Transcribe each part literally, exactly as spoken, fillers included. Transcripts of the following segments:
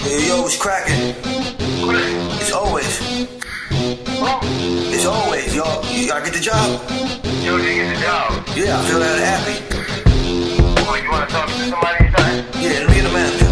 Hey, yo, it's cracking. It's always. It's always, y'all. I get the job. Yo, did you get the job? Yeah, I feel that happy. Oh, you want to talk to somebody inside? Yeah, let me get the manager.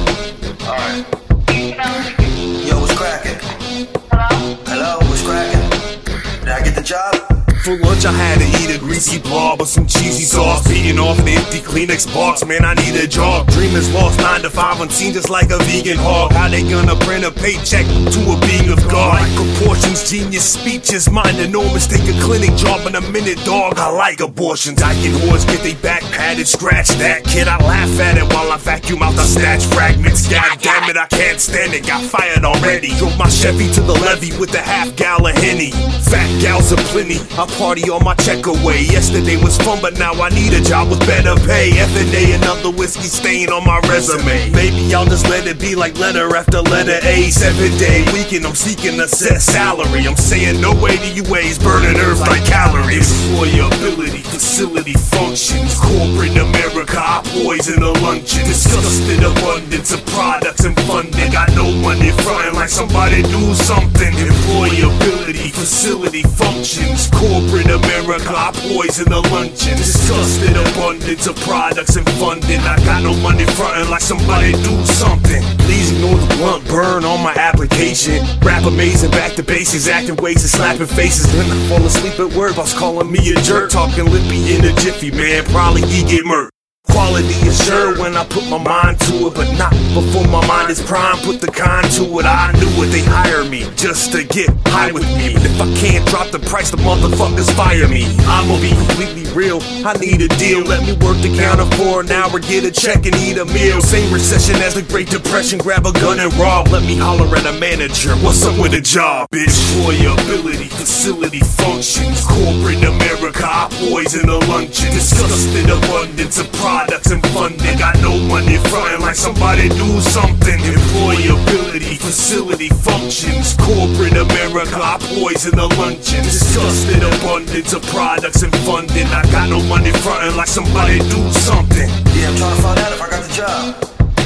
Alright. Yo, what's cracking? Hello? Hello, what's cracking? Did I get the job? For lunch I had to eat a greasy blob with some cheesy sauce, beating off an empty Kleenex box. Man, I need a job. Dream is lost, nine to five unseen, just like a vegan hog. How they gonna print a paycheck to a being of God? Like proportions, genius speeches, mind enormous. Take a clinic job in a minute, dog. I like abortions. I can whores get they back padded, scratch that kid. I laugh at it while I vacuum out the snatch fragments. God damn it, I can't stand it. Got fired already. Drove my Chevy to the levee with a half gallon Henny. Fat gals aplenty. I party on my check away. Yesterday was fun, but now I need a job with better pay. F and A, another whiskey stain on my resume. Maybe I'll just let it be like letter after letter A. Seven day weekend, I'm seeking a set salary. I'm saying no way to you ways, burning earth like calories. Employability, facility functions. Corporate America, I poison the luncheon. Disgusted abundance of products and funding. Got no money frontin' like somebody do something. Employability, facility functions. Corporate America, I poison the luncheon. Disgusted abundance of products and funding. I got no money frontin' like somebody do something. Please ignore the blunt burn on my application. Rap amazing, back to basics, acting ways and slapping faces. Then I fall asleep at work, boss calling me a jerk. Talking lippy in a jiffy, man, probably he get murked. Quality is sure when I put my mind to it, but not before my mind is prime. Put the con to it. I knew it, they hire me just to get high with me. But if I can't drop the price, the motherfuckers fire me. I'ma be completely real, I need a deal. Let me work the counter for an hour, get a check and eat a meal. Same recession as the Great Depression, grab a gun and rob. Let me holler at a manager, what's up with a job, bitch? Employability, facility functions. Corporate America, I poison the luncheon. Disgusted abundance of products and funding. Got no money frontin' like somebody do something. Employability, facility functions. Corporate America, I poison the luncheon. Disgusted abundance of products and funding. I got no money frontin' like somebody do something. Yeah, I'm trying to find out if I got the job.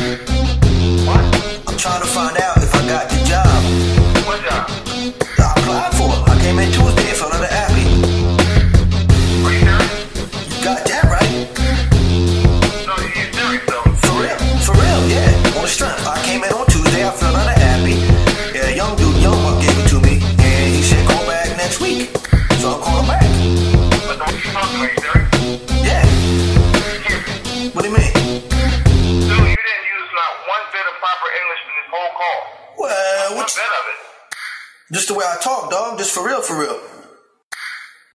What? I'm trying to find out if I got the job. What job? I applied for it. I came in Tuesday and filled out an appy. Are you serious? You got that right. No, you serious though? For real, for real, yeah. On the strength. I came in on Tuesday, I filled out an appy. Yeah, young dude, young buck gave it to me, and he said call back next week. So I'm calling back. But don't you talk to me, serious? Yeah. Serious? What do you mean? Dude, you didn't use not one bit of proper English in this whole call. Well, One what's bit of it. just the way I talk, dog. Just for real, for real.